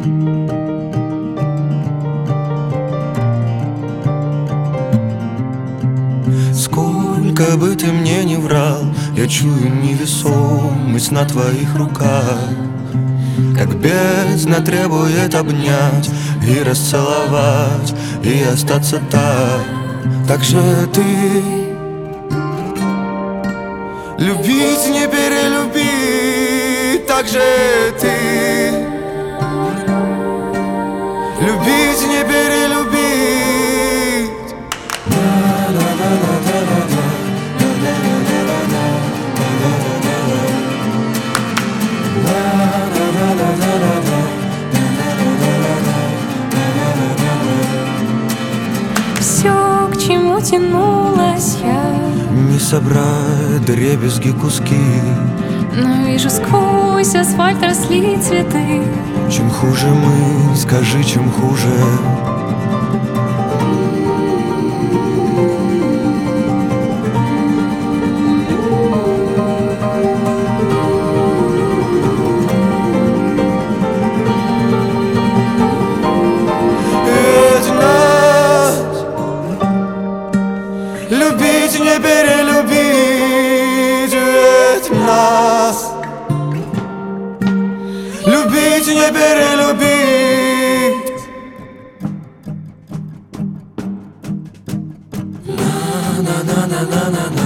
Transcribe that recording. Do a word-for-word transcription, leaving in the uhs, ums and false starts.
Сколько бы ты мне ни врал, я чую невесомость на твоих руках. Как бездна требует обнять и расцеловать, и остаться так. Так же ты любить, не перелюбить. Так же ты любить, не перелюбить. Все, к чему тянулась я, Не собрать дребезги куски. но вижу, сквозь асфальт росли цветы. Чем хуже мы, скажи, чем хуже. Ведь нас любить, не перелюбить. Ведь нас любить, не перелюбить. На-на-на-на-на-на.